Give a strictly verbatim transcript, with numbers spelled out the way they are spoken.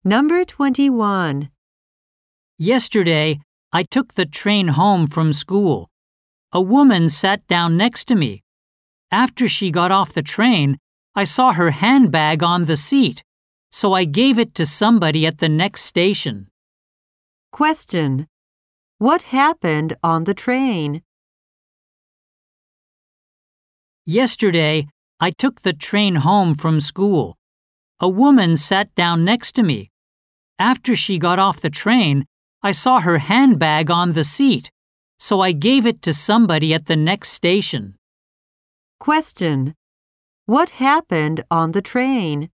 Number twenty-one. Yesterday, I took the train home from school. A woman sat down next to me. After she got off the train, I saw her handbag on the seat, so I gave it to somebody at the next station. Question. What happened on the train? Yesterday, I took the train home from school. A woman sat down next to me. After she got off the train, I saw her handbag on the seat, so I gave it to somebody at the next station. Question. What happened on the train?